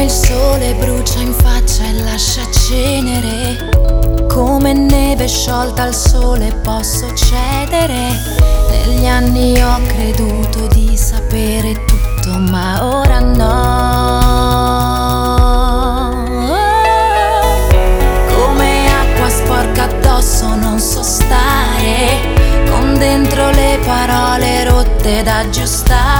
il sole brucia in faccia e lascia cenere. Come neve sciolta al sole posso cedere. Negli anni ho creduto di sapere tutto, ma ora no. Come acqua sporca addosso non so stare, con dentro le parole rotte da aggiustare.